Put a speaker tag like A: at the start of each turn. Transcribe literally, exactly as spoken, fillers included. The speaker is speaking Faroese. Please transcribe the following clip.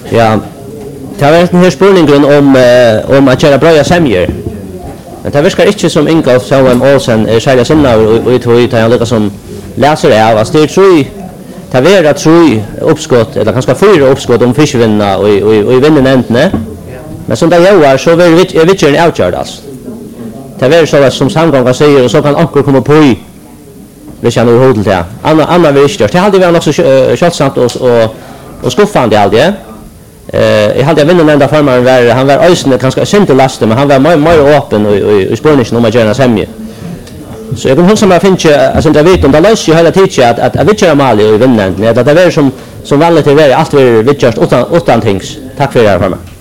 A: Ja, det har vært denne spurningen om, uh, om at kjøre bra semjer. Men det virker ikke som Ingolf Sauem Olsen er særlig sinna og i tog til han lykkes som leser det av. Altså, det er tro, det er vært tro oppskott, eller kanskje fyra oppskott om fiskvinnene og, og, og, og i vinnenentene. Men som det gjør, så er vittjeren avgjørt, altså. Det er så som samgången sier, og så kan anker komme på i, hvis jeg nå hodel til. Anna, Anna vil ikke gjøre. Det hadde vært nok så kjølsamt og, og, og skuffende aldri. Uh, jeg hadde vinnende enda formaren var, han var øysende kanskje sint og laste, men han var mer, mer åpen i spørningen om å gjøre en semje. Så jeg kan huske meg å finne, altså jeg vet om det løser jo hele tiden at, at jeg vil gjøre Mali i vinnende, at det er som, som vanlig til å være, alt vil vidgjørt utan, utan tings. Takk for det her, formaren.